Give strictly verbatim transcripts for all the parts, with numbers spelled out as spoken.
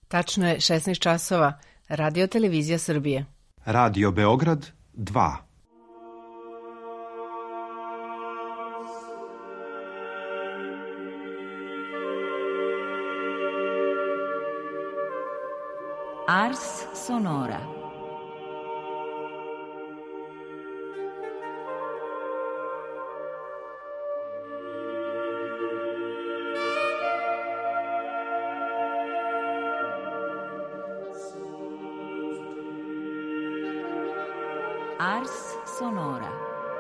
Tačno je šesnaest časova. Radio Televizija Srbije. Radio Beograd dva. Ars Sonora. Ars Sonora.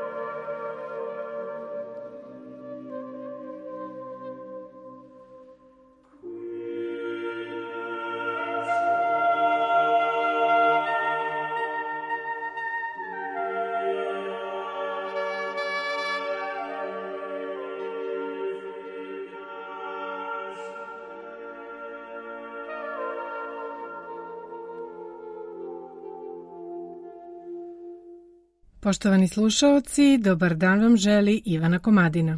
Poštovani slušaoci, dobar dan vam želi Ivana Komadina.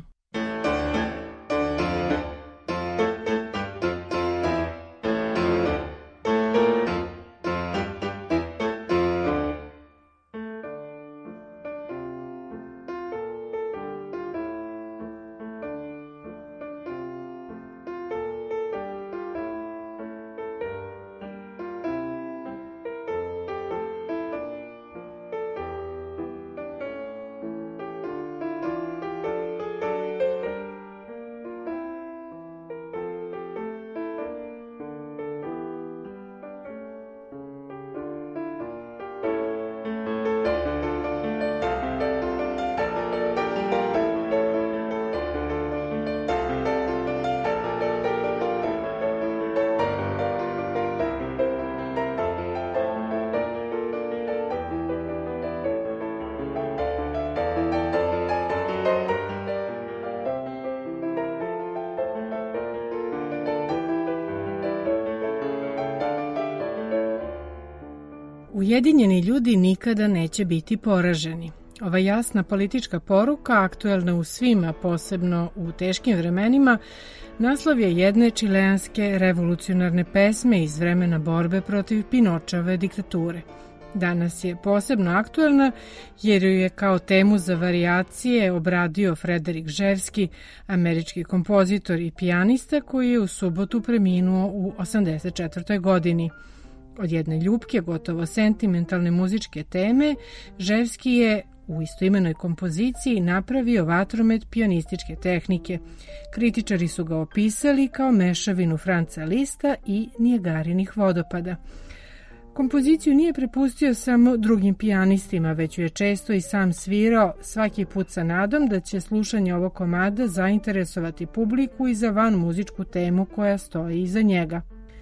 Ujedinjeni ljudi nikada neće biti poraženi. Ova jasna politička poruka, aktuelna u svima, posebno u teškim vremenima, naslov je jedne čileanske revolucionarne pesme iz vremena borbe protiv Pinočeve diktature. Danas je posebno aktuelna jer ju je kao temu za varijacije obradio Frederik Ževski, američki kompozitor i pijanista koji je u subotu preminuo u osamdeset četvrtoj godini. Od jedne ljubke, gotovo sentimentalne muzičke teme, Ževski je u istoimenoj kompoziciji napravio vatromet pionističke tehnike. Kritičari su ga opisali kao mešavinu Franca Lista i Nijagarinih vodopada. Kompoziciju nije prepustio samo drugim pijanistima, već ju je često i sam svirao, svaki put sa nadom da će slušanje ovog komada zainteresovati publiku i za van muzičku temu koja stoji iza njega.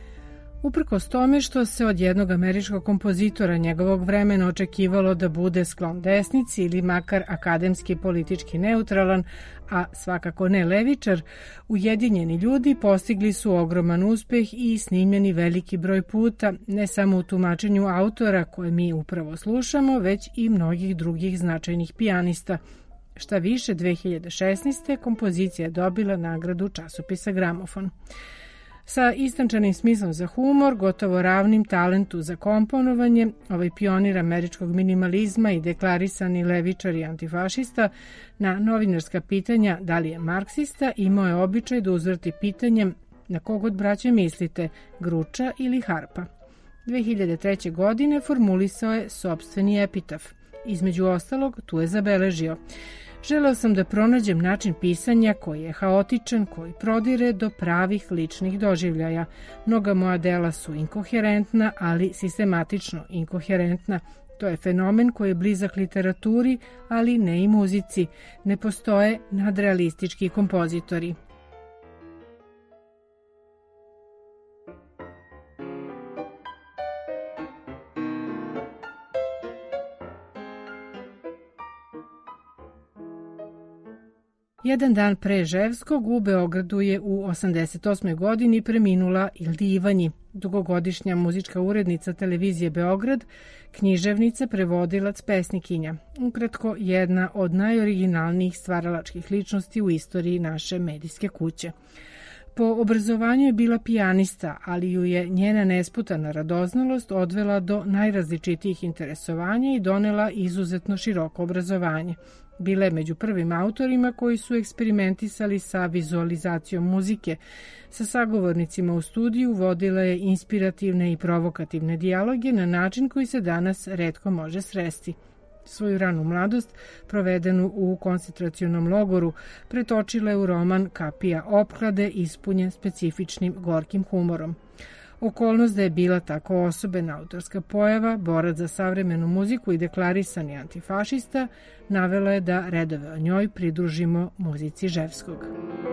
Uprkos tome što se od jednog američkog kompozitora njegovog vremena očekivalo da bude sklon desnici ili makar akademski politički neutralan, a svakako ne levičar, Ujedinjeni ljudi postigli su ogroman uspeh i snimljeni veliki broj puta, ne samo u tumačenju autora koje mi upravo slušamo, već i mnogih drugih značajnih pijanista. Šta više, dve hiljade šesnaeste. kompozicija je dobila nagradu časopisa Gramofon. Sa istančanim smislom za humor, gotovo ravnim talentu za komponovanje, ovaj pionir američkog minimalizma i deklarisani levičar i antifašista na novinarska pitanja da li je marksista imao je običaj da uzvrti pitanjem na kog od braće mislite, Gruča ili Harpa. dve hiljade treće. godine formulisao je sopstveni epitaf. Između ostalog, tu je zabeležio: želeo sam da pronađem način pisanja koji je haotičan, koji prodire do pravih ličnih doživljaja. Mnoga moja dela su inkoherentna, ali sistematično inkoherentna. To je fenomen koji je blizak literaturi, ali ne i muzici. Ne postoje nadrealistički kompozitori. Jedan dan pre Ževskog u Beogradu je u osamdeset osmoj. godini preminula Ildi Ivanji, dugogodišnja muzička urednica televizije Beograd, književnica, prevodilac, pesnikinja. Ukratko, jedna od najoriginalnijih stvaralačkih ličnosti u istoriji naše medijske kuće. Po obrazovanju je bila pijanista, ali ju je njena nesputana radoznalost odvela do najrazličitijih interesovanja i donela izuzetno široko obrazovanje. Bila je među prvim autorima koji su eksperimentisali sa vizualizacijom muzike. Sa sagovornicima u studiju vodila je inspirativne i provokativne dijaloge na način koji se danas retko može sresti. Svoju ranu mladost, provedenu u koncentracionom logoru, pretočila je u roman Kapija opklade, ispunjen specifičnim gorkim humorom. Okolnost da je bila tako osobena autorska pojava, borac za savremenu muziku i deklarisani antifašista, navela je da redove o njoj pridružimo muzici Ževskog.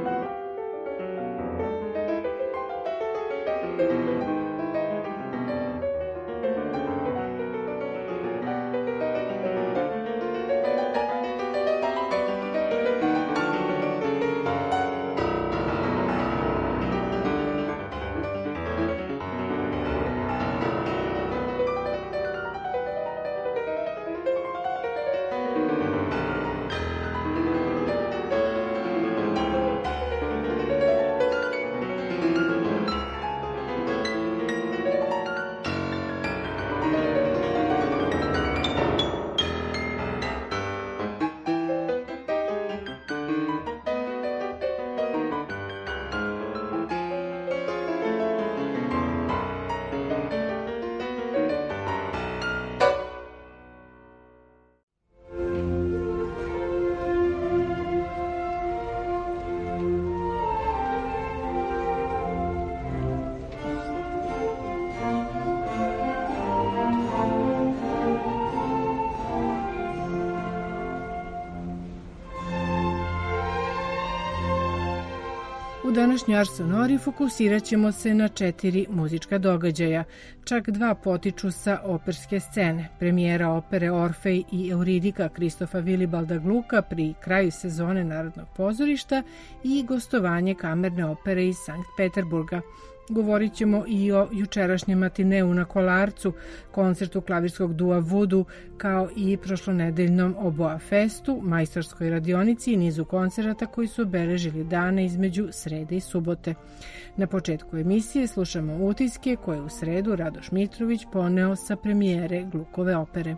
U današnjoj Ars Sonori fokusirat ćemo se na četiri muzička događaja. Čak dva potiču sa operske scene. Premijera opere Orfej i Euridika Kristofa Vilibalda Gluka pri kraju sezone Narodnog pozorišta i gostovanje kamerne opere iz Sankt Peterburga. Govorit ćemo i o jučerašnjem matineu na Kolarcu, koncertu klavirskog dua Vudu, kao i prošlonedeljnom Oboa festu, majstorskoj radionici i nizu koncerata koji su obeležili dane između srede i subote. Na početku emisije slušamo utiske koje u sredu Radoš Mitrović poneo sa premijere Glukove opere.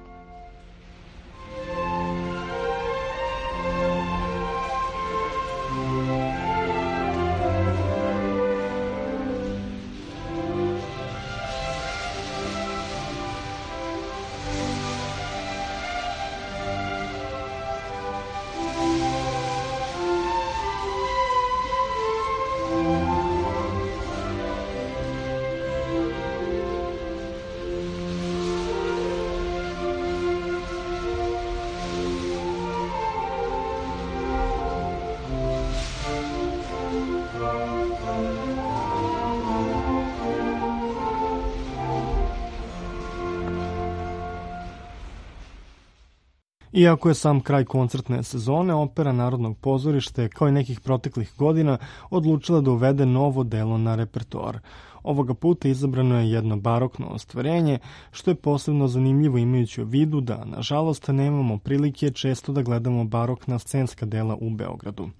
Iako je sam kraj koncertne sezone, Opera Narodnog pozorišta je, kao i nekih proteklih godina, odlučila da uvede novo delo na repertoar. Ovoga puta izabrano je jedno barokno ostvarenje, što je posebno zanimljivo imajući u vidu da, nažalost, nemamo prilike često da gledamo barokna scenska dela u Beogradu.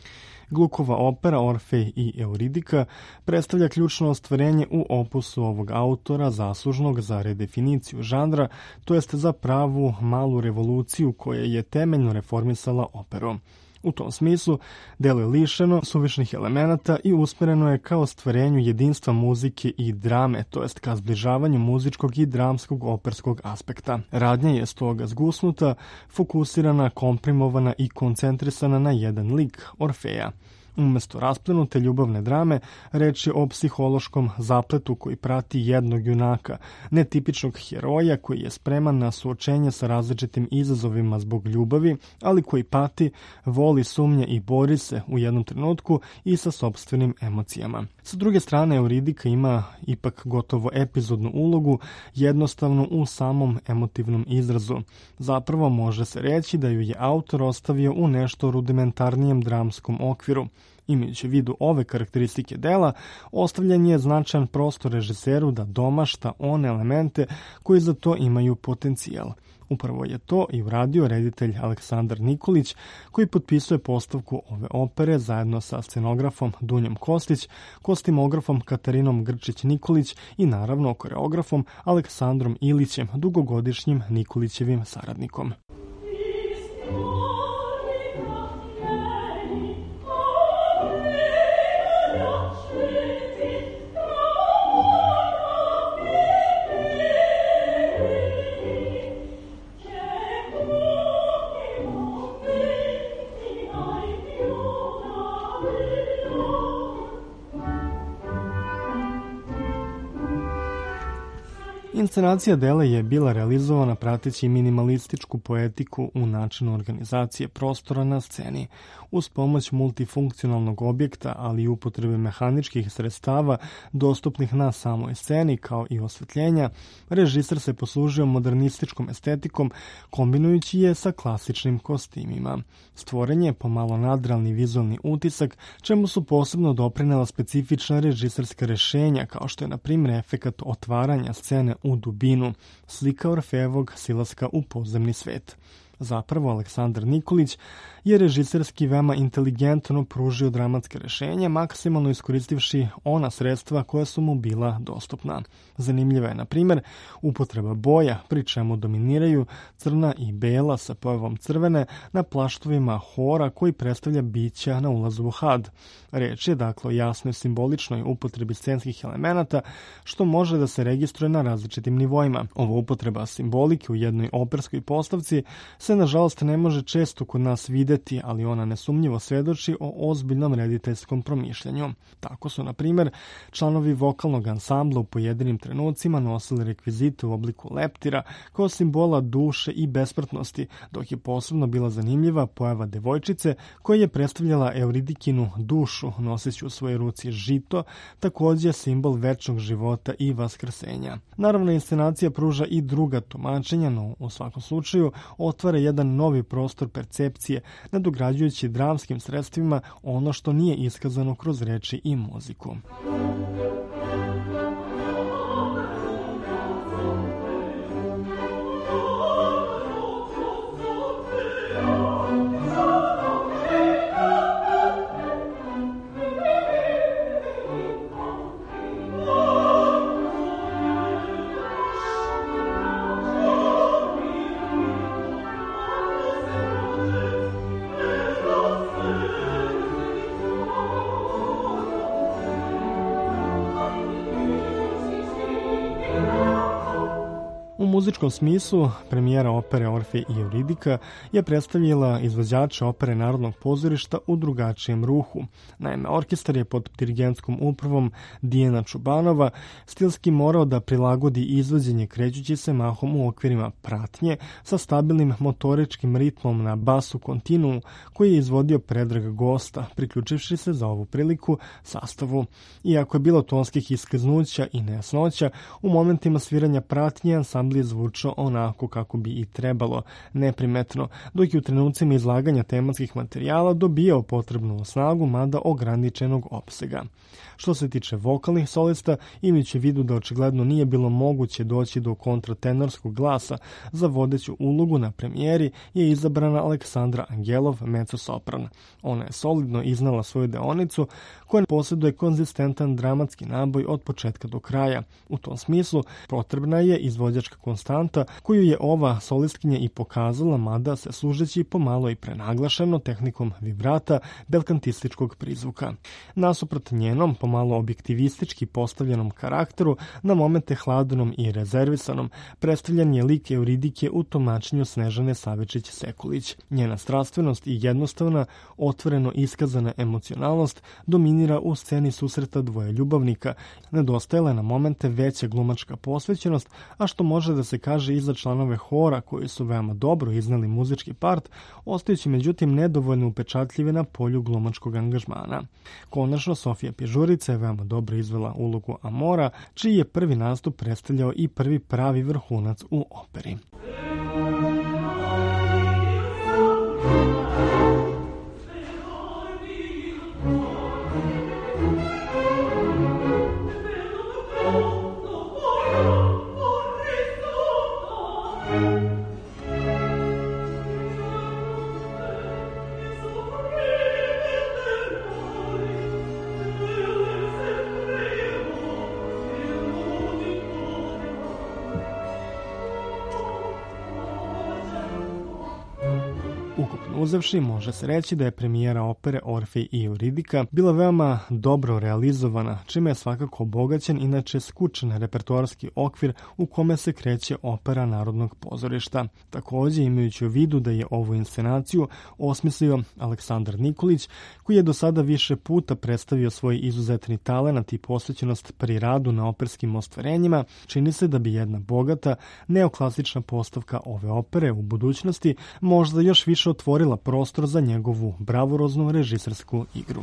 Glukova opera Orfej i Euridika predstavlja ključno ostvarenje u opusu ovog autora zaslužnog za redefiniciju žanra, to jest za pravu malu revoluciju koja je temeljno reformisala operu. U tom smislu, delo je lišeno suvišnih elemenata i usmereno je ka ostvarenju jedinstva muzike i drame, to jest ka zbližavanju muzičkog i dramskog operskog aspekta. Radnja je stoga zgusnuta, fokusirana, komprimovana i koncentrisana na jedan lik, Orfeja. Umesto rasplenute ljubavne drame, reč je o psihološkom zapletu koji prati jednog junaka, netipičnog heroja koji je spreman na suočenje sa različitim izazovima zbog ljubavi, ali koji pati, voli, sumnje i bori se u jednom trenutku i sa sopstvenim emocijama. Sa druge strane, Euridika ima ipak gotovo epizodnu ulogu, jednostavno u samom emotivnom izrazu. Zapravo može se reći da ju je autor ostavio u nešto rudimentarnijem dramskom okviru. Imajući u vidu ove karakteristike dela, ostavljen je značajan prostor režiseru da domašta one elemente koji za to imaju potencijal. Upravo je to i uradio reditelj Aleksandar Nikolić, koji potpisuje postavku ove opere zajedno sa scenografom Dunjom Kostić, kostimografom Katarinom Grčić-Nikolić i naravno koreografom Aleksandrom Ilićem, dugogodišnjim Nikolićevim saradnikom. Inscenacija dela je bila realizovana prateći minimalističku poetiku u načinu organizacije prostora na sceni. Uz pomoć multifunkcionalnog objekta, ali i upotrebe mehaničkih sredstava dostupnih na samoj sceni, kao i osvetljenja, režiser se poslužio modernističkom estetikom, kombinujući je sa klasičnim kostimima. Stvoren je pomalo nadrealni vizualni utisak, čemu su posebno doprinela specifična režiserska rešenja, kao što je, na primjer, efekat otvaranja scene u dubinu, slika Orfejevog silaska u podzemni svet. Zapravo, Aleksandar Nikolić je režiserski veoma inteligentno pružio dramatske rešenja, maksimalno iskoristivši ona sredstva koja su mu bila dostupna. Zanimljiva je, na primjer, upotreba boja, pri čemu dominiraju crna i bela sa pojavom crvene na plaštovima hora koji predstavlja bića na ulazu u had. Reč je dakle o jasnoj simboličnoj upotrebi scenskih elemenata, što može da se registruje na različitim nivoima. Ova upotreba simbolike u jednoj operskoj postavci se nažalost ne može često kod nas videti, ali ona nesumnjivo svedoči o ozbiljnom rediteljskom promišljanju. Tako su, na primjer, članovi vokalnog ansambla u pojedinim trenucima nosili rekvizite u obliku leptira kao simbola duše i besmrtnosti, dok je posebno bila zanimljiva pojava devojčice koja je predstavljala Euridikinu dušu, noseći u svojoj ruci žito, takođe simbol večnog života i vaskrsenja. Naravno, inscenacija pruža i druga tumačenja, no u svakom slučaju otvara jedan novi prostor percepcije, nadograđujući dramskim sredstvima ono što nije iskazano kroz reči i muziku. U muzičkom smislu, premijera opere Orfej i Euridika je predstavljala izvođača opere Narodnog pozorišta u drugačijem ruhu. Naime, orkestar je pod dirigentskom upravom Dijana Čubanova stilski morao da prilagodi izvođenje krećući se mahom u okvirima pratnje sa stabilnim motoričkim ritmom na basu kontinuu koji je izvodio Predrag Gosta, priključivši se za ovu priliku sastavu. Iako je bilo tonskih iskaznuća i nejasnoća, u momentima sviranja pratnje ansambl je zvučao onako kako bi i trebalo, neprimetno, dok je u trenucima izlaganja tematskih materijala dobijao potrebnu snagu, mada ograničenog opsega. Što se tiče vokalnih solista, imajući vidu da očigledno nije bilo moguće doći do kontratenorskog glasa, za vodeću ulogu na premijeri je izabrana Aleksandra Angelov, mezzo-sopran. Ona je solidno iznala svoju deonicu, koja posjeduje konzistentan dramatski naboj od početka do kraja. U tom smislu potrebna je izvođačka konstanta koju je ova solistkinja i pokazala, mada se služeći pomalo i prenaglašeno tehnikom vibrata belkantističkog prizvuka. Nasuprot njenom pomalo objektivistički postavljenom karakteru, na momente hladnom i rezervisanom, predstavljan je lik Euridike u tumačenju Snežane Savičić-Sekulić. Njena strastvenost i jednostavna, otvoreno iskazana emocionalnost dominira u sceni susreta dvoje ljubavnika. Nedostajala je na momente veća glumačka posvećenost, a što može da se kaže i za članove hora koji su veoma dobro iznali muzički part, ostajući međutim nedovoljno upečatljive na polju glumačkog angažmana. Konačno, Sofija Pižurica je veoma dobro izvela ulogu Amora, čiji je prvi nastup predstavljao i prvi pravi vrhunac u operi. Sveukupno uzevši, može se reći da je premijera opere Orfej i Euridika bila veoma dobro realizovana, čime je svakako obogaćen inače skučen repertoarski okvir u kome se kreće opera Narodnog pozorišta. Takođe, imajući u vidu da je ovu inscenaciju osmislio Aleksandar Nikolić, koji je do sada više puta predstavio svoj izuzetni talenat i posvećenost pri radu na operskim ostvarenjima, čini se da bi jedna bogata, neoklasična postavka ove opere u budućnosti možda još više otvorila prostor za njegovu bravuroznu režisersku igru.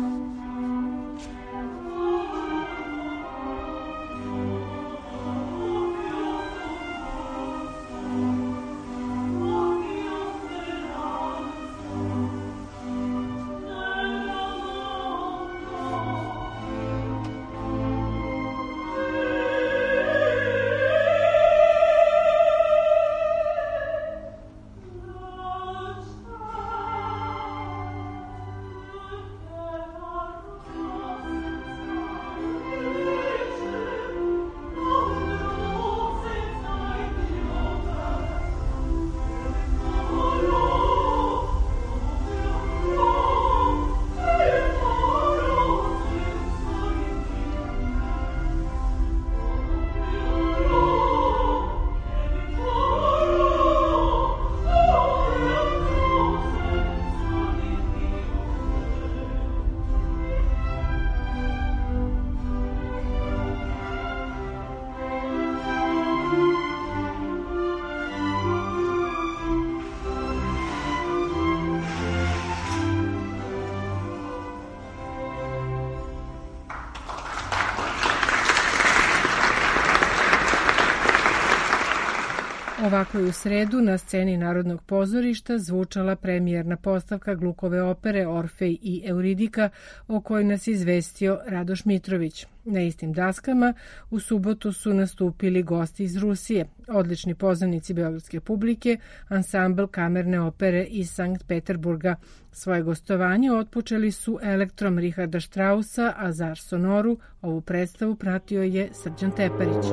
Ovako je u sredu na sceni Narodnog pozorišta zvučala premijerna postavka Glukove opere Orfej i Euridika, o kojoj nas izvestio Radoš Mitrović. Na istim daskama u subotu su nastupili gosti iz Rusije, odlični poznanici beogradske publike, ansambl kamerne opere iz Sankt Peterburga. Svoje gostovanje otpočeli su elektrom Richarda Straussa, a za Ars Sonoru ovu predstavu pratio je Srđan Teparić.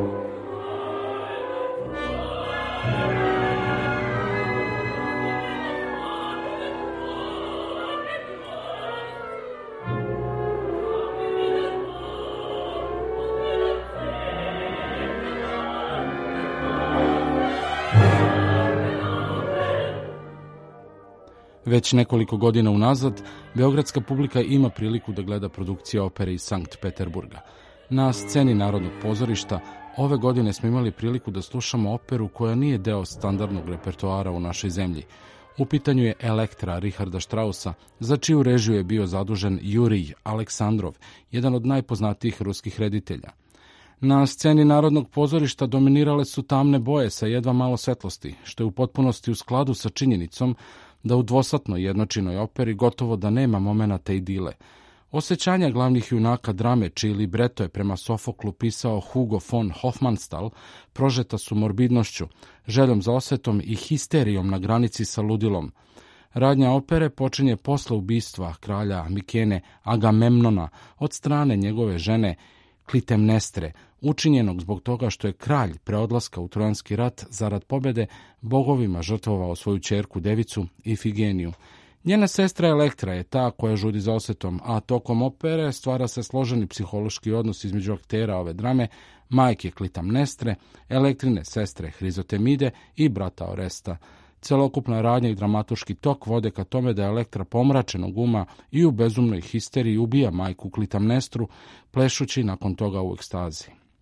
Već nekoliko godina unazad, beogradska publika ima priliku da gleda produkcije opere iz Sankt Peterburga. Na sceni Narodnog pozorišta ove godine smo imali priliku da slušamo operu koja nije deo standardnog repertoara u našoj zemlji. U pitanju je Elektra Richarda Straussa, za čiju režiju je bio zadužen Jurij Aleksandrov, jedan od najpoznatijih ruskih reditelja. Na sceni Narodnog pozorišta dominirale su tamne boje sa jedva malo svetlosti, što je u potpunosti u skladu sa činjenicom da u dvosatnoj jednočinoj operi gotovo da nema momenata idile. Osjećanja glavnih junaka drame, čiji libreto je prema Sofoklu pisao Hugo von Hofmannsthal, prožeta su morbidnošću, željom za osvetom i histerijom na granici sa ludilom. Radnja opere počinje posle ubistva kralja Mikene Agamemnona od strane njegove žene Klitemnestre, učinjenog zbog toga što je kralj pre odlaska u Trojanski rat zarad pobede bogovima žrtvovao svoju ćerku devicu Ifigeniju. Njena sestra Elektra je ta koja žudi za osvetom, a tokom opere stvara se složeni psihološki odnos između aktera ove drame, majke Klitemnestre, Elektrine sestre Hrizotemide i brata Oresta. Celokupna radnja i dramaturški tok vode ka tome da Elektra pomračenog uma i u bezumnoj histeriji ubija majku Klitemnestru, plešući nakon toga u ekstazi.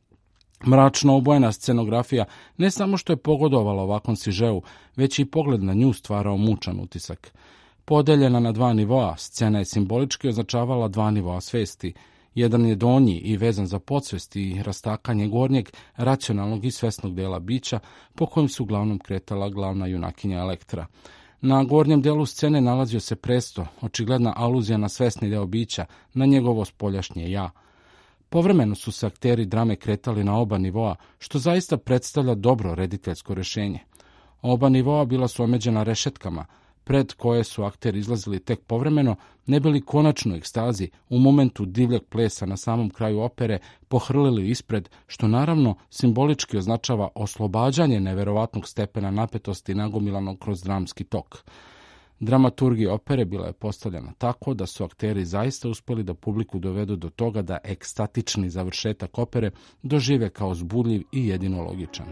Mračno obojena scenografija ne samo što je pogodovala ovakvom sižeu, već i pogled na nju stvarao mučan utisak. Podeljena na dva nivoa, scena je simbolički označavala dva nivoa svesti. Jedan je donji i vezan za podsvest i rastakanje gornjeg, racionalnog i svesnog dela bića, po kojem se uglavnom kretala glavna junakinja Elektra. Na gornjem delu scene nalazio se presto, očigledna aluzija na svesni deo bića, na njegovo spoljašnje ja. Povremeno su se akteri drame kretali na oba nivoa, što zaista predstavlja dobro rediteljsko rešenje. Oba nivoa bila su omeđena rešetkama, pred koje su akteri izlazili tek povremeno, ne bili konačno u ekstazi, u momentu divljeg plesa na samom kraju opere pohrlili ispred, što naravno simbolički označava oslobađanje neverovatnog stepena napetosti nagomilanog kroz dramski tok. Dramaturgija opere bila je postavljena tako da su akteri zaista uspjeli da publiku dovedu do toga da ekstatični završetak opere dožive kao zbudljiv i jedino logičan.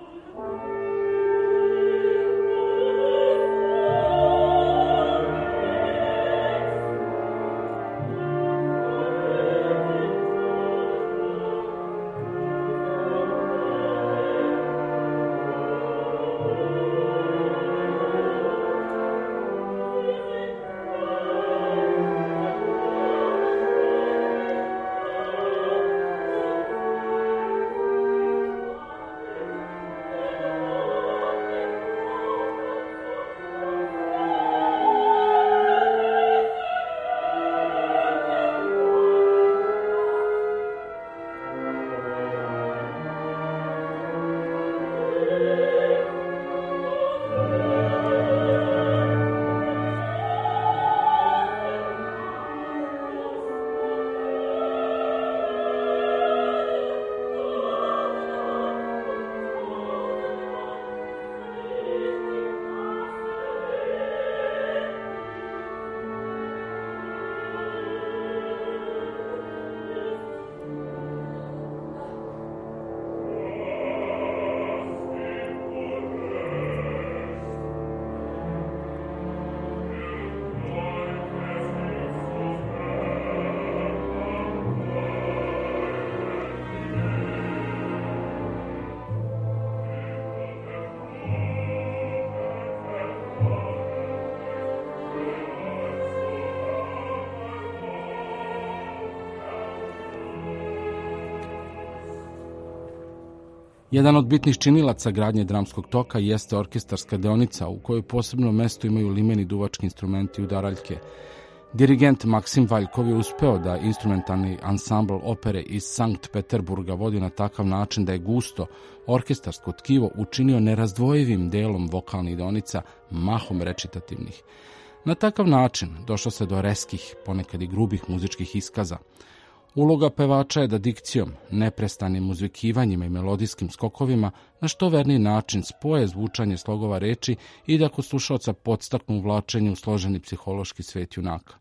Jedan od bitnih činilaca gradnje dramskog toka jeste orkestarska deonica u kojoj posebno mesto imaju limeni duvački instrumenti i udaraljke. Dirigent Maksim Valjkov je uspeo da instrumentalni ansambl opere iz Sankt Peterburga vodi na takav način da je gusto orkestarsko tkivo učinio nerazdvojivim delom vokalnih deonica, mahom recitativnih. Na takav način došlo se do reskih, ponekad i grubih muzičkih iskaza. Uloga pevača je da dikcijom, neprestanim uzvikivanjima i melodijskim skokovima na što verniji način spoje zvučanje slogova reči i da kod slušaoca podstaknu uvlačenje u složeni psihološki svet junaka.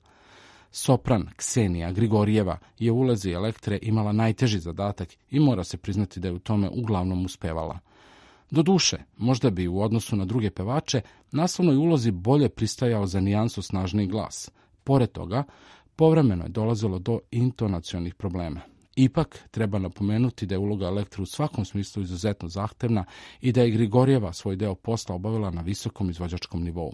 Sopran Ksenija Grigorijeva je u ulozi Elektre imala najteži zadatak i mora se priznati da je u tome uglavnom uspevala. Doduše, možda bi u odnosu na druge pevače naslovnoj ulozi bolje pristajao za nijansu snažniji glas. Pored toga, povremeno je dolazilo do intonacionih problema. Ipak, treba napomenuti da je uloga Elektre u svakom smislu izuzetno zahtevna i da je Grigorijeva svoj deo posla obavila na visokom izvođačkom nivou.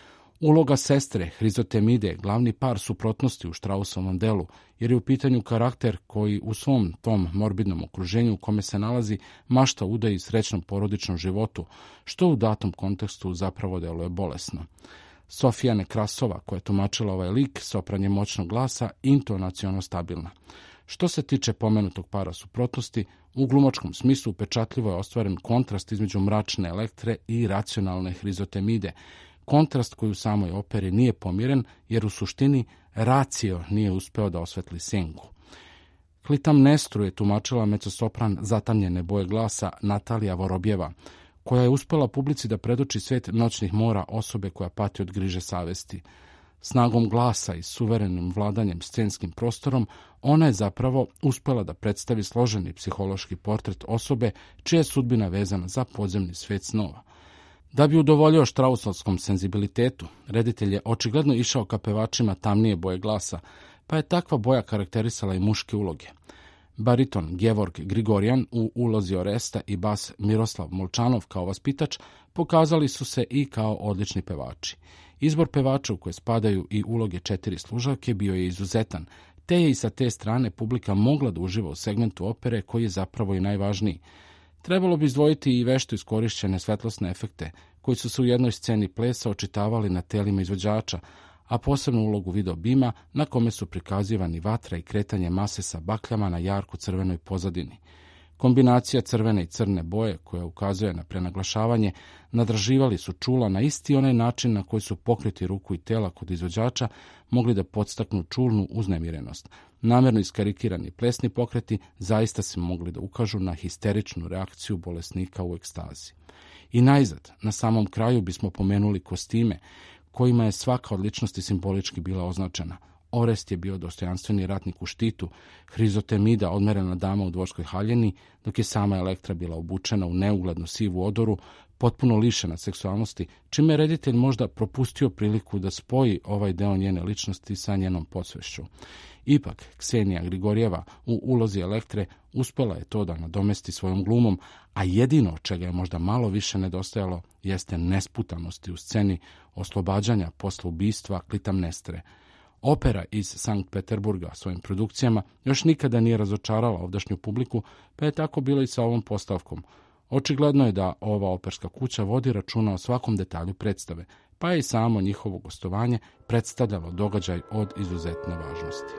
Uloga sestre Hrizotemide, glavni par suprotnosti u Straussovom delu, jer je u pitanju karakter koji u svom tom morbidnom okruženju u kome se nalazi mašta udaji i srećnom porodičnom životu, što u datom kontekstu zapravo deluje bolesno. Sofija Nekrasova, koja je tumačila ovaj lik, sopran je moćnog glasa, intonaciono stabilna. Što se tiče pomenutog para suprotnosti, u glumačkom smislu upečatljivo je ostvaren kontrast između mračne Elektre i racionalne Hrizotemide, kontrast koji u samoj operi nije pomiren, jer u suštini racio nije uspeo da osvetli senku. Klitamnestru je tumačila mecosopran zatamnjene boje glasa Natalija Vorobjeva, koja je uspela publici da predoči svet noćnih mora osobe koja pati od griže savesti. Snagom glasa i suverenim vladanjem scenskim prostorom, ona je zapravo uspela da predstavi složeni psihološki portret osobe čija je sudbina vezana za podzemni svet snova. Da bi udovoljio Straussovskom senzibilitetu, reditelj je očigledno išao ka pevačima tamnije boje glasa, pa je takva boja karakterisala i muške uloge. Bariton Gevorg Grigorjan u ulozi Oresta i bas Miroslav Molčanov kao vaspitač pokazali su se i kao odlični pevači. Izbor pevača u koje spadaju i uloge četiri služavke bio je izuzetan, te je i sa te strane publika mogla da uživa u segmentu opere koji je zapravo i najvažniji. Trebalo bi izdvojiti i vešto iskorišćene svetlosne efekte, koji su se u jednoj sceni plesa očitavali na telima izvođača, a posebnu ulogu video bima na kome su prikazivani vatra i kretanje mase sa bakljama na jarko crvenoj pozadini. Kombinacija crvene i crne boje, koja ukazuje na prenaglašavanje, nadraživali su čula na isti onaj način na koji su pokriti ruku i tela kod izvođača mogli da podstaknu čulnu uznemirenost. Namjerno iskarikirani plesni pokreti zaista se mogli da ukažu na histeričnu reakciju bolesnika u ekstazi. I najzad, na samom kraju bismo pomenuli kostime, kojima je svaka od ličnosti simbolički bila označena. Orest je bio dostojanstveni ratnik u štitu, Hrizotemida odmerena dama u dvorskoj haljini, dok je sama Elektra bila obučena u neuglednu sivu odoru, potpuno lišena seksualnosti, čime je reditelj možda propustio priliku da spoji ovaj deo njene ličnosti sa njenom podsvešću. Ipak, Ksenija Grigorjeva u ulozi Elektre uspela je to da nadomesti svojom glumom, a jedino čega je možda malo više nedostajalo jeste nesputanosti u sceni oslobađanja posle ubistva Klitamnestre. Opera iz Sankt Peterburga svojim produkcijama još nikada nije razočarala ovdašnju publiku, pa je tako bilo i sa ovom postavkom. Očigledno je da ova operska kuća vodi računa o svakom detalju predstave, pa je i samo njihovo gostovanje predstavljalo događaj od izuzetne važnosti.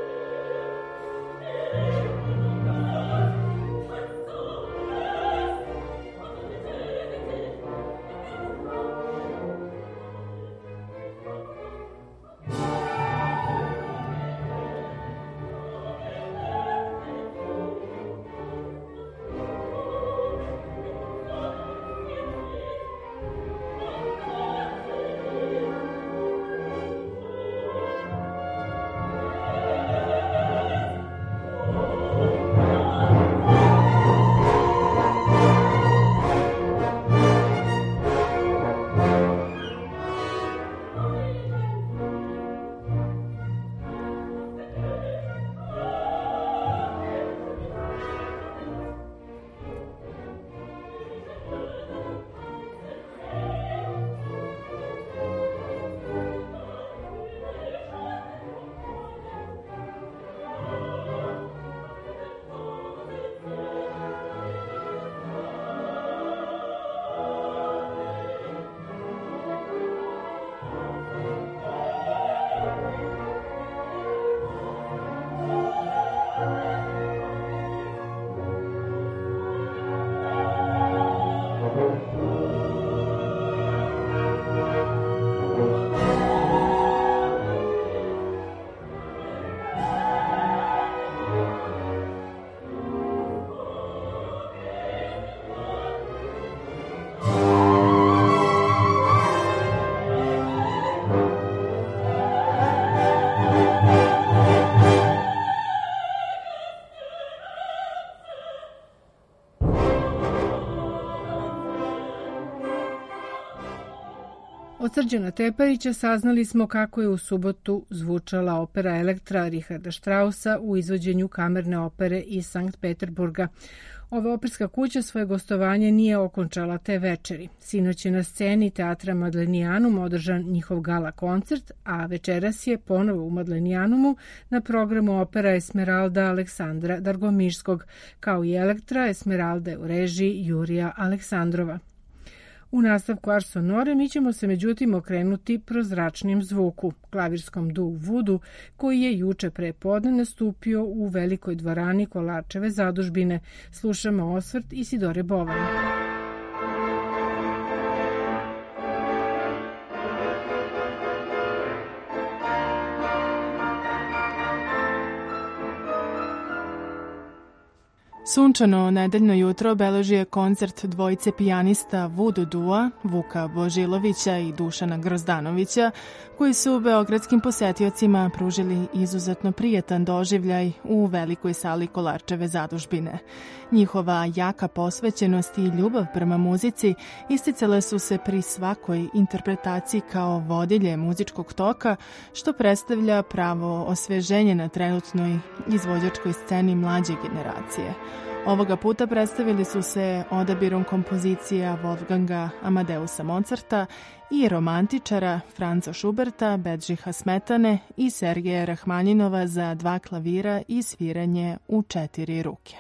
Od Srđana Teparića saznali smo kako je u subotu zvučala opera Elektra Richarda Straussa u izvođenju kamerne opere iz Sankt Peterburga. Ova operska kuća svoje gostovanje nije okončala te večeri. Sinoć je na sceni Teatra Madlenianum održan njihov gala koncert, a večeras je ponovo u Madlenianumu na programu opera Esmeralda Aleksandra Dargomirskog, kao i Elektra Esmeralda u režiji Jurija Aleksandrova. U nastavku Ars Sonore mi ćemo se međutim okrenuti prozračnijem zvuku, klavirskom duo Vudu, koji je juče pre podne nastupio u velikoj dvorani Kolarčeve zadužbine. Slušamo osvrt Isidore Bovan. Sunčano nedeljno jutro obeležio je koncert dvojice pijanista Vudu Dua, Vuka Božilovića i Dušana Grozdanovića, koji su beogradskim posetiocima pružili izuzetno prijetan doživljaj u velikoj sali Kolarčeve zadužbine. Njihova jaka posvećenost i ljubav prema muzici isticale su se pri svakoj interpretaciji kao vodilje muzičkog toka, što predstavlja pravo osveženje na trenutnoj izvođačkoj sceni mlađe generacije. Ovoga puta predstavili su se odabirom kompozicija Wolfganga Amadeusa Mozarta i romantičara Franza Schuberta, Bedžiha Smetane i Sergeja Rahmanjinova za dva klavira i sviranje u četiri ruke.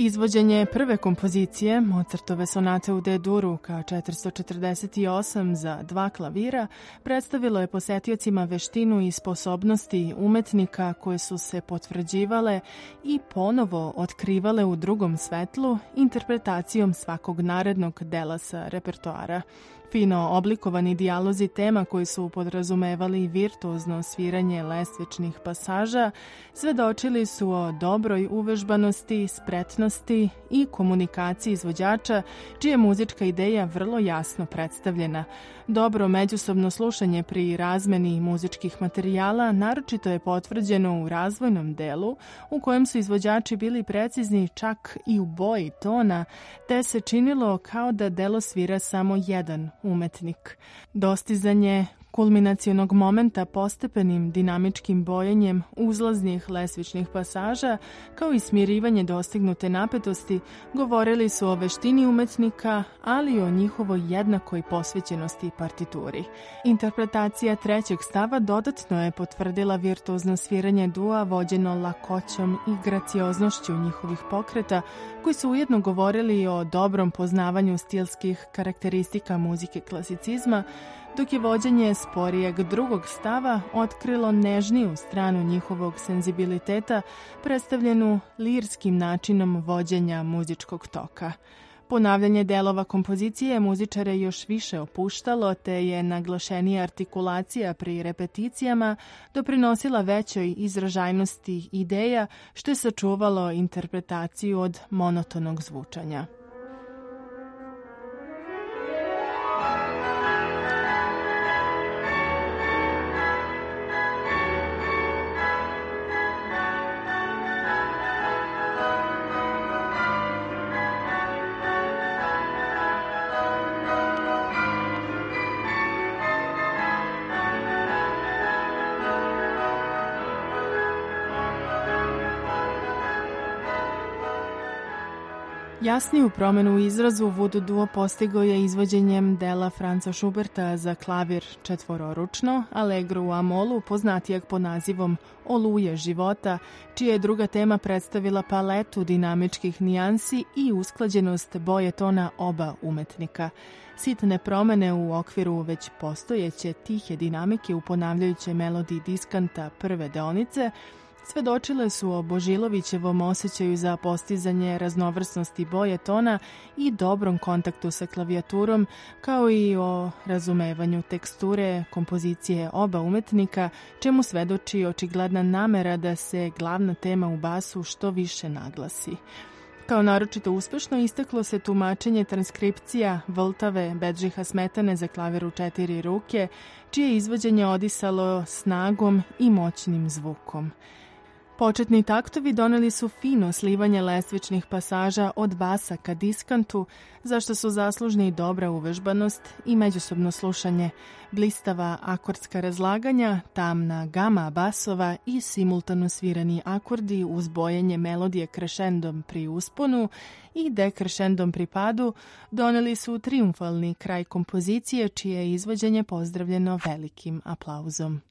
Izvođenje prve kompozicije, Mozartove sonate u D-duru ka četiristo četrdeset osam za dva klavira, predstavilo je posetiocima veštinu i sposobnosti umetnika koje su se potvrđivale i ponovo otkrivale u drugom svetlu interpretacijom svakog narednog dela sa repertoara. Fino oblikovani dijalozi tema koji su podrazumevali virtuozno sviranje lestvičnih pasaža svedočili su o dobroj uvežbanosti, spretnosti i komunikaciji izvođača, čija je muzička ideja vrlo jasno predstavljena. Dobro međusobno slušanje pri razmeni muzičkih materijala naročito je potvrđeno u razvojnom delu, u kojem su izvođači bili precizni čak i u boji tona, te se činilo kao da delo svira samo jedan umetnik. Dostizanje kulminacionog momenta postepenim dinamičkim bojenjem uzlaznih lestvičnih pasaža, kao i smirivanje dostignute napetosti, govorili su o veštini umetnika, ali i o njihovoj jednakoj posvećenosti partituri. Interpretacija trećeg stava dodatno je potvrdila virtuozno sviranje dua vođeno lakoćom i gracioznošću njihovih pokreta, koji su ujedno govorili o dobrom poznavanju stilskih karakteristika muzike klasicizma, dok je vođenje sporijeg drugog stava otkrilo nežniju stranu njihovog senzibiliteta, predstavljenu lirskim načinom vođenja muzičkog toka. Ponavljanje delova kompozicije muzičare još više opuštalo, te je naglašenija artikulacija pri repeticijama doprinosila većoj izražajnosti ideja, što je sačuvalo interpretaciju od monotonog zvučanja. Jasniju promenu u izrazu Voodoo duo postigao je izvođenjem dela Franza Schuberta za klavir četvororučno, Allegro u amolu, poznatijeg pod nazivom Oluje života, čija je druga tema predstavila paletu dinamičkih nijansi i usklađenost boje tona oba umetnika. Sitne promene u okviru već postojeće tihe dinamike u ponavljajućoj melodiji diskanta prve deonice svedočile su o Božilovićevom osjećaju za postizanje raznovrsnosti boje tona i dobrom kontaktu sa klavijaturom, kao i o razumevanju teksture kompozicije oba umetnika, čemu svedoči očigledna namera da se glavna tema u basu što više naglasi. Kao naročito uspešno istaklo se tumačenje transkripcija Vltave Bedžiha Smetane za klavir u četiri ruke, čije izvođenje odisalo snagom i moćnim zvukom. Početni taktovi doneli su fino slivanje lestvičnih pasaža od basa ka diskantu, za što su zaslužni i dobra uvežbanost i međusobno slušanje, blistava akordska razlaganja, tamna gama basova i simultano svirani akordi uz bojenje melodije krešendom pri usponu i dekrešendom pri padu doneli su triumfalni kraj kompozicije, čije je izvođenje pozdravljeno velikim aplauzom.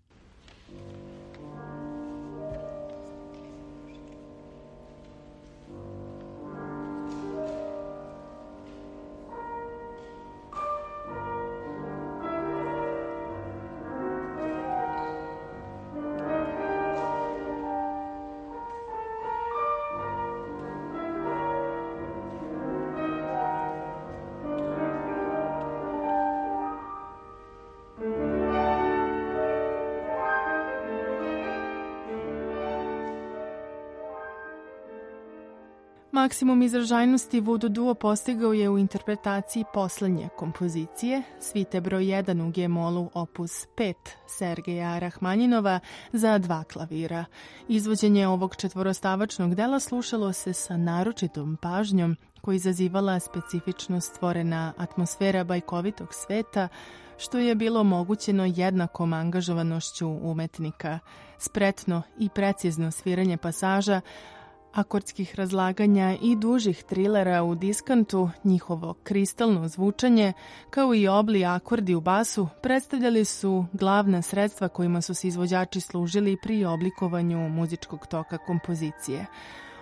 Maksimum izražajnosti Voodoo duo postigao je u interpretaciji poslednje kompozicije, svite broj jedan u G-molu opus pet Sergeja Rahmanjinova za dva klavira. Izvođenje ovog četvorostavačnog dela slušalo se sa naročitom pažnjom, koji izazivala specifično stvorena atmosfera bajkovitog sveta, što je bilo omogućeno jednakom angažovanošću umetnika. Spretno i precizno sviranje pasaža, akordskih razlaganja i dužih trilera u diskantu, njihovo kristalno zvučanje, kao i obli akordi u basu, predstavljali su glavna sredstva kojima su se izvođači služili pri oblikovanju muzičkog toka kompozicije.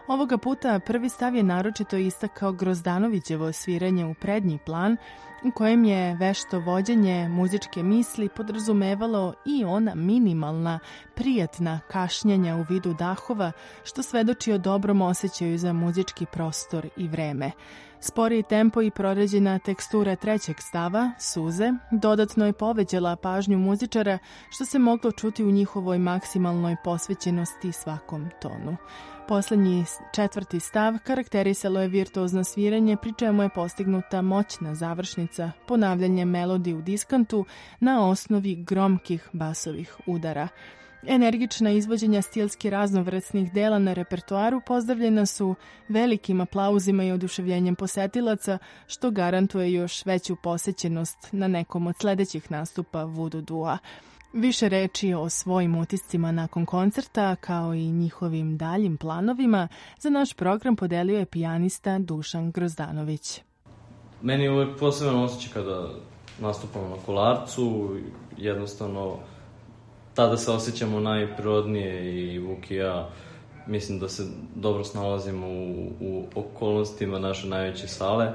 Ovoga puta prvi stav je naročito istakao Grozdanovićevo sviranje u prednji plan, u kojem je vešto vođenje muzičke misli podrazumevalo i ona minimalna, prijatna kašnjenja u vidu dahova, što svedoči o dobrom osjećaju za muzički prostor i vreme. Sporiji tempo i proređena tekstura trećeg stava, suze, dodatno je povećala pažnju muzičara, što se moglo čuti u njihovoj maksimalnoj posvećenosti svakom tonu. Poslednji četvrti stav karakterisalo je virtuozno sviranje, pri čemu je postignuta moćna završnica ponavljanjem melodije u diskantu na osnovi gromkih basovih udara. Energična izvođenja stilski raznovrsnih dela na repertoaru pozdravljena su velikim aplauzima i oduševljenjem posetilaca, što garantuje još veću posećenost na nekom od sledećih nastupa Voodoo Dua. Više reči o svojim utiscima nakon koncerta, kao i njihovim daljim planovima, za naš program podelio je pijanista Dušan Grozdanović. Meni je uvek poseban osjećaj kada nastupamo na Kolarcu, jednostavno tada se osjećamo najprirodnije i Vuk i ja mislim da se dobro snalazimo u, u okolnostima naše najveće sale.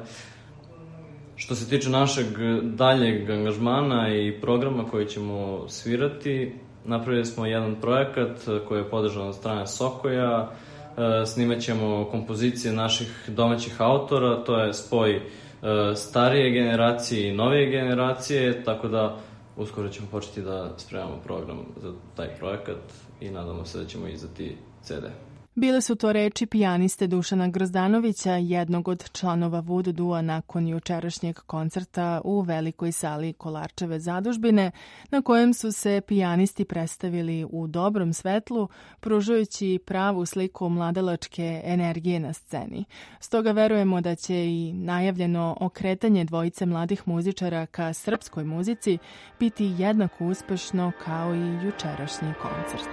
Što se tiče našeg daljeg angažmana i programa koji ćemo svirati, napravili smo jedan projekat koji je podržan od strane Sokoja. Snimat ćemo kompozicije naših domaćih autora, to je spoj starije generacije i novije generacije, tako da uskoro ćemo početi da spremamo program za taj projekat i nadamo se da ćemo izdati ce de. Bile su to reči pijaniste Dušana Grozdanovića, jednog od članova Voodoo Dua nakon jučerašnjeg koncerta u velikoj sali Kolarčeve zadužbine, na kojem su se pijanisti predstavili u dobrom svetlu, pružajući pravu sliku mladalačke energije na sceni. Stoga verujemo da će i najavljeno okretanje dvojice mladih muzičara ka srpskoj muzici biti jednako uspešno kao i jučerašnji koncert.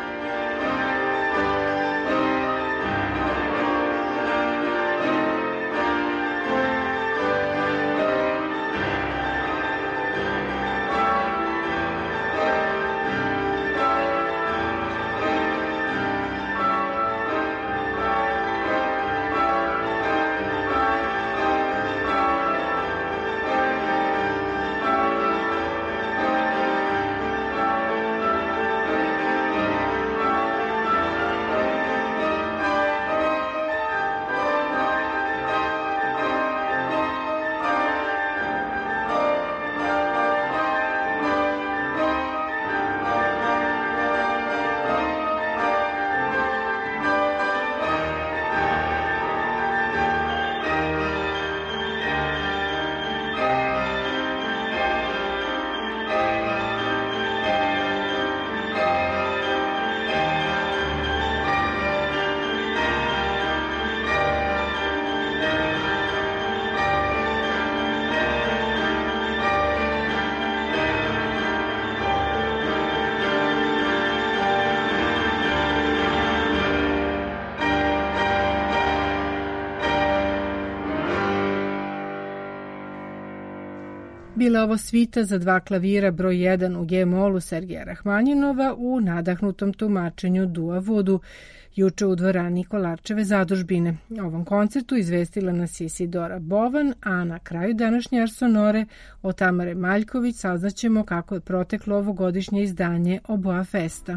Bila ovo svita za dva klavira broj jedan u G-molu Sergeja Rahmanjinova u nadahnutom tumačenju Dua Voodoo, juče u dvorani Kolarčeve zadužbine. O ovom koncertu izvestila nas je Isidora Bovan, a na kraju današnje Ars Sonore o Tamare Maljković saznaćemo kako je proteklo ovogodišnje izdanje Oboa Festa.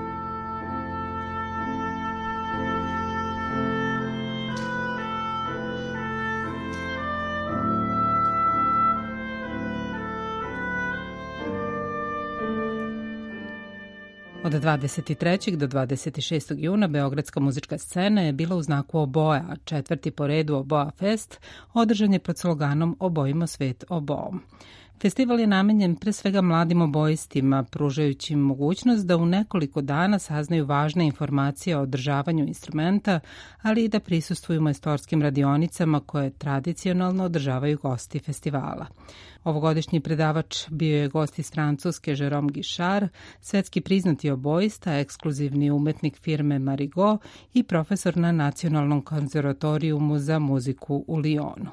Od dvadeset trećeg do dvadeset šestog juna beogradska muzička scena je bila u znaku oboja, a četvrti po redu Oboa Fest održan je pod sloganom Obojimo svet oboom. Festival je namenjen pre svega mladim obojistima, pružajući im mogućnost da u nekoliko dana saznaju važne informacije o održavanju instrumenta, ali i da prisustvuju majstorskim radionicama koje tradicionalno održavaju gosti festivala. Ovogodišnji predavač bio je gost iz Francuske Jérôme Guichard, svetski priznati obojista, ekskluzivni umetnik firme Marigot i profesor na Nacionalnom konzervatorijumu za muziku u Lyonu.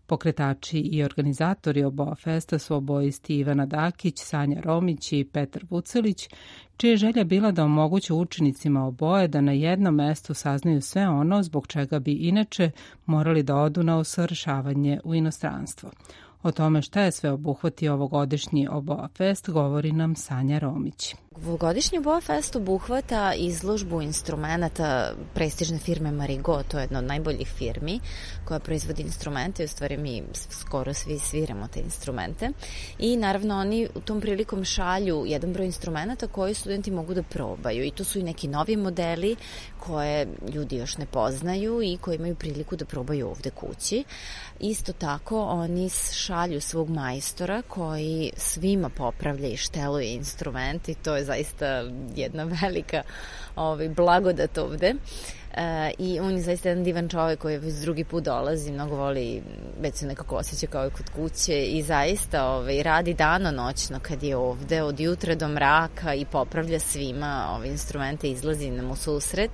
Pokretači i organizatori Oboa festa su obojisti Ivana Dakić, Sanja Romić i Petar Vucelić, čija je želja bila da omoguće učenicima oboje da na jednom mestu saznaju sve ono zbog čega bi inače morali da odu na usavršavanje u inostranstvo. O tome šta je sve obuhvatio ovogodišnji Oboa fest govori nam Sanja Romić. Ovogodišnji Oboa fest obuhvata izložbu instrumenta prestižne firme Marigo, to je jedna od najboljih firmi koja proizvodi instrumente i u stvari mi skoro svi sviramo te instrumente i naravno oni u tom prilikom šalju jedan broj instrumenta koje studenti mogu da probaju i to su i neki novi modeli koje ljudi još ne poznaju i koji imaju priliku da probaju ovde kući. Isto tako oni šalju svog majstora koji svima popravlja i šteluje instrument i to je zaista jedna velika ovaj, blagodat ovde. E, I on je zaista jedan divan čovek koji već drugi put dolazi, mnogo voli, već se nekako osjeća kao i kod kuće i zaista ovaj, radi danonoćno kad je ovde, od jutra do mraka i popravlja svima ove instrumente, izlazi nam u susret.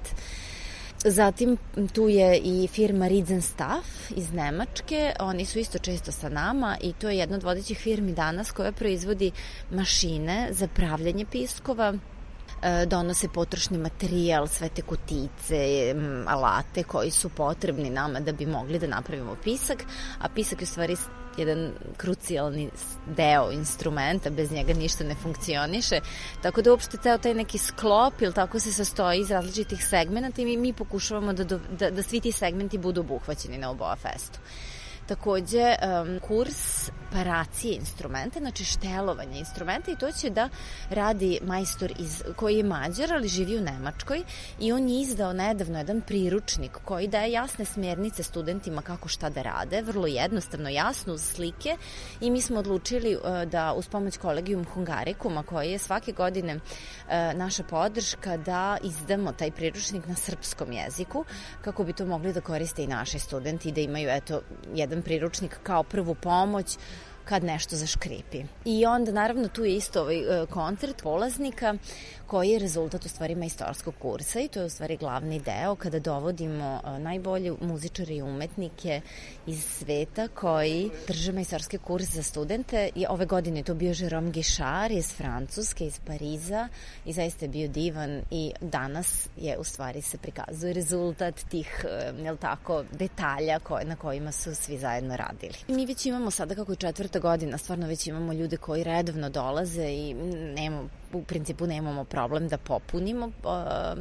Zatim tu je i firma Ridzenstaff iz Nemačke, oni su isto često sa nama i to je jedna od vodećih firmi danas koja proizvodi mašine za pravljanje piskova, donose potrošni materijal, sve te kutice, alate koji su potrebni nama da bi mogli da napravimo pisak, a pisak je u stvari jedan krucijalni deo instrumenta, bez njega ništa ne funkcioniše, tako da uopšte ceo taj neki sklop ili tako se sastoji iz različitih segmenta i mi, mi pokušavamo da, da, da svi ti segmenti budu obuhvaćeni na Oboa festu. Takođe, um, kurs paracije instrumenta, znači štelovanje instrumenta i to će da radi majstor iz, koji je Mađar, ali živi u Nemačkoj i on je izdao nedavno jedan priručnik koji daje jasne smjernice studentima kako šta da rade, vrlo jednostavno, jasno, uz slike i mi smo odlučili uh, da uz pomoć Collegium Hungaricuma, koji je svake godine uh, naša podrška, da izdamo taj priručnik na srpskom jeziku kako bi to mogli da koriste i naši studenti i da imaju eto jedan priručnik kao prvu pomoć kad nešto zaškripi. I onda naravno tu je isto ovaj koncert polaznika koji je rezultat u stvari majstorskog kursa i to je u stvari glavni deo kada dovodimo najbolje muzičare i umetnike iz sveta koji drže majstorski kurs za studente i ove godine je to bio Jérôme Guichard iz Francuske, iz Pariza i zaista je bio divan i danas je u stvari se prikazuje rezultat tih jel tako, detalja koje, na kojima su svi zajedno radili. Mi već imamo sada kako je četvrta godina, stvarno već imamo ljude koji redovno dolaze i nemamo, u principu nemamo problem da popunimo uh,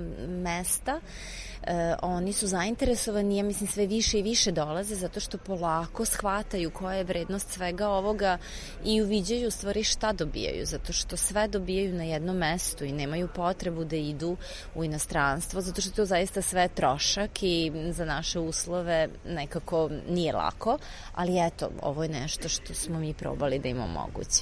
mesta. Uh, oni su zainteresovani, ja mislim sve više i više dolaze zato što polako shvataju koja je vrednost svega ovoga i uviđaju u stvari šta dobijaju, zato što sve dobijaju na jednom mestu i nemaju potrebu da idu u inostranstvo, zato što to zaista sve trošak i za naše uslove nekako nije lako, ali eto, ovo je nešto što smo mi probali da im omogući.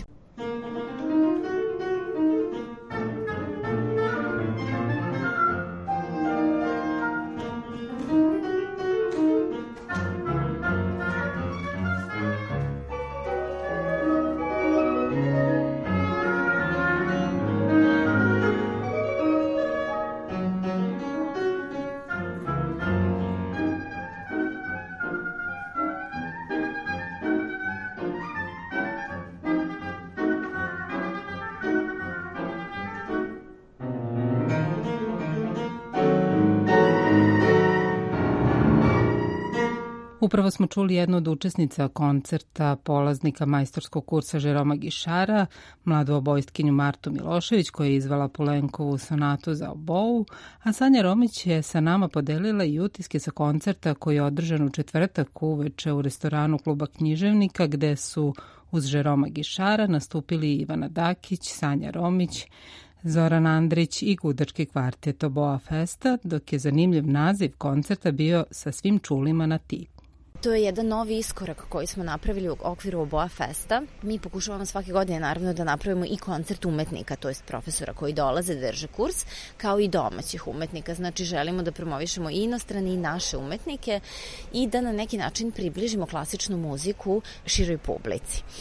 Upravo smo čuli jednu od učesnica koncerta polaznika majstorskog kursa Jérôma Guichara, mladu obojstkinju Martu Milošević koja je izvala Poulenkovu sonatu za obou, a Sanja Romić je sa nama podelila i utiske sa koncerta koji je održan u četvrtak uveče u restoranu Kluba književnika gde su uz Jérôma Guichara nastupili Ivana Dakić, Sanja Romić, Zoran Andrić i gudački kvartet Oboa festa, dok je zanimljiv naziv koncerta bio Sa svim čulima na ti. To je jedan novi iskorak koji smo napravili u okviru Oboa festa. Mi pokušavamo svake godine naravno da napravimo i koncert umetnika, to jest profesora koji dolaze da drže kurs, kao i domaćih umetnika. Znači želimo da promovišemo i inostrane i naše umetnike i da na neki način približimo klasičnu muziku široj publici.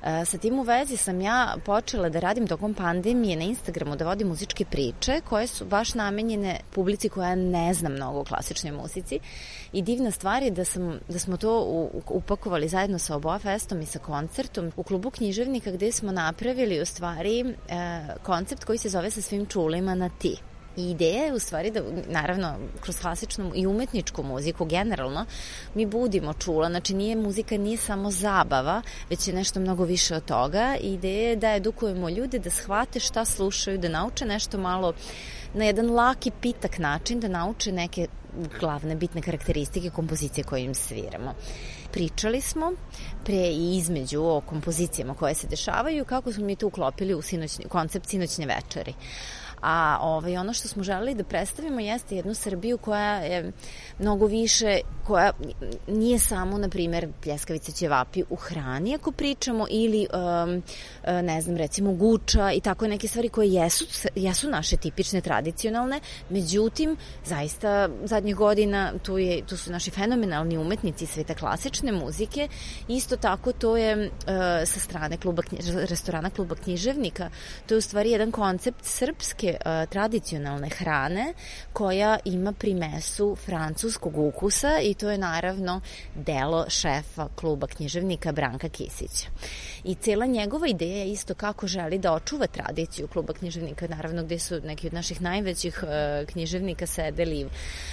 Sa tim u vezi sam ja počela da radim tokom pandemije na Instagramu, da vodim muzičke priče koje su baš namenjene publici koja ne zna mnogo o klasičnoj muzici. I divna stvar je da, sam, da smo to upakovali zajedno sa Oboa Festom i sa koncertom u klubu književnika, gde smo napravili u stvari e, koncept koji se zove Sa svim čulima na ti. I ideja je u stvari da, naravno, kroz klasičnu i umetničku muziku generalno, mi budimo čula, znači nije muzika nije samo zabava, već je nešto mnogo više od toga. I ideja je da edukujemo ljude da shvate šta slušaju, da nauče nešto malo na jedan laki, pitak način, da nauče neke glavne bitne karakteristike kompozicije koje im sviramo. Pričali smo pre i između o kompozicijama koje se dešavaju, kako smo mi to uklopili u sinoćni, koncept sinoćne večeri. A ovaj, ono što smo želeli da predstavimo jeste jednu Srbiju koja je mnogo više, koja nije samo, na primjer, pljeskavice, ćevapi u hrani, ako pričamo, ili, um, ne znam, recimo guča i tako neke stvari koje jesu, jesu naše tipične, tradicionalne, međutim, zaista zadnjih godina tu, je, tu su naši fenomenalni umetnici sveta klasične muzike. Isto tako to je uh, sa strane kluba, restorana kluba književnika, to je u stvari jedan koncept srpske tradicionalne hrane koja ima primesu francuskog ukusa i to je naravno delo šefa kluba književnika Branka Kisića. I cela njegova ideja je isto kako želi da očuva tradiciju kluba književnika, naravno gde su neki od naših najvećih uh, književnika sedeli.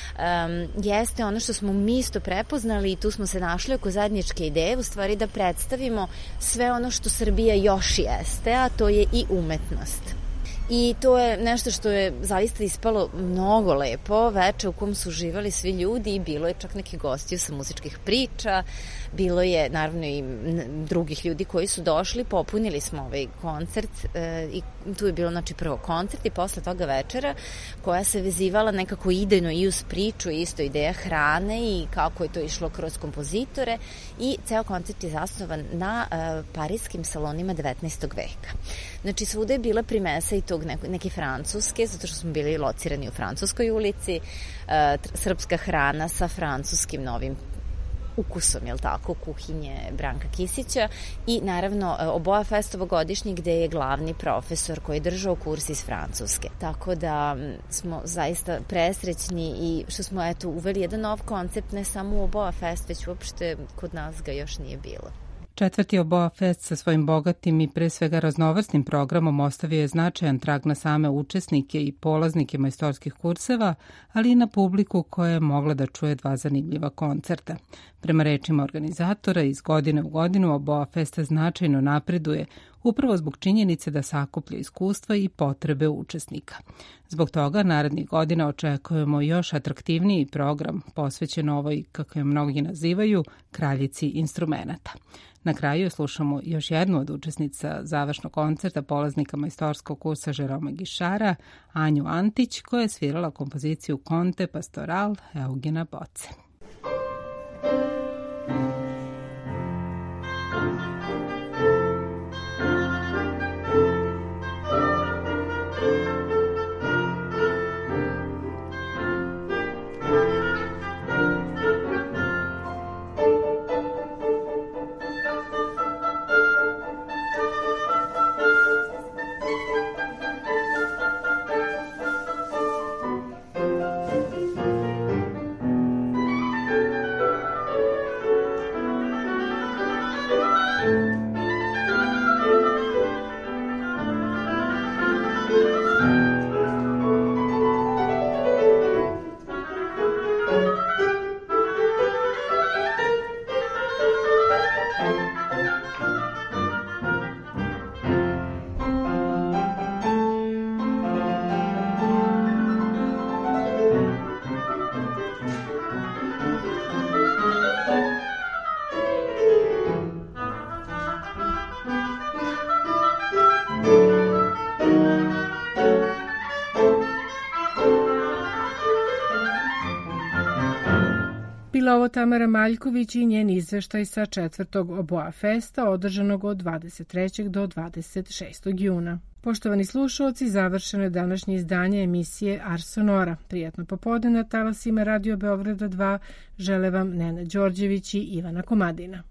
Um, jeste ono što smo mi isto prepoznali i tu smo se našli oko zajedničke ideje, u stvari da predstavimo sve ono što Srbija još jeste, a to je i umetnost. I to je nešto što je zaista ispalo mnogo lepo, veče u kom su uživali svi ljudi i bilo je čak neki gostiju sa muzičkih priča, bilo je naravno i drugih ljudi koji su došli, popunili smo ovaj koncert e, i tu je bilo znači prvo koncert i posle toga večera koja se vezivala nekako idejno i uz priču, isto ideja hrane i kako je to išlo kroz kompozitore i ceo koncert je zasnovan na e, parijskim salonima devetnaestog veka. Znači svuda je bila primesa i tog neke, neke francuske, zato što smo bili locirani u Francuskoj ulici, e, srpska hrana sa francuskim novim ukusom, jel tako, kuhinje Branka Kisića i naravno Oboa Fest ovogodišnji gde je glavni profesor koji je držao kurs iz Francuske. Tako da smo zaista presrećni i što smo eto uveli jedan nov koncept ne samo u Oboa Fest, već uopšte kod nas ga još nije bilo. Četvrti Oboa Fest sa svojim bogatim i pre svega raznovrsnim programom ostavio je značajan trag na same učesnike i polaznike majstorskih kurseva, ali i na publiku koja je mogla da čuje dva zanimljiva koncerta. Prema rečima organizatora, iz godine u godinu Oboa Festa značajno napreduje upravo zbog činjenice da sakuplja iskustva i potrebe učesnika. Zbog toga narednih godina očekujemo još atraktivniji program posvećen ovoj, kako je mnogi nazivaju, kraljici instrumenata. Na kraju slušamo još jednu od učesnica završnog koncerta polaznika majstorskog kursa Žeroma Gišara, Anju Antić, koja je svirala kompoziciju Conte Pastoral Eugena Boce. Bila ovo Tamara Maljković i njen izveštaj sa četvrtog Oboa Festa održanog od dvadeset trećeg do dvadeset šestog juna. Poštovani slušalci, završeno je današnje izdanje emisije Ars Sonora. Prijatno popodne na talasima Radio Beograda dva žele vam Nena Đorđević i Ivana Komadina.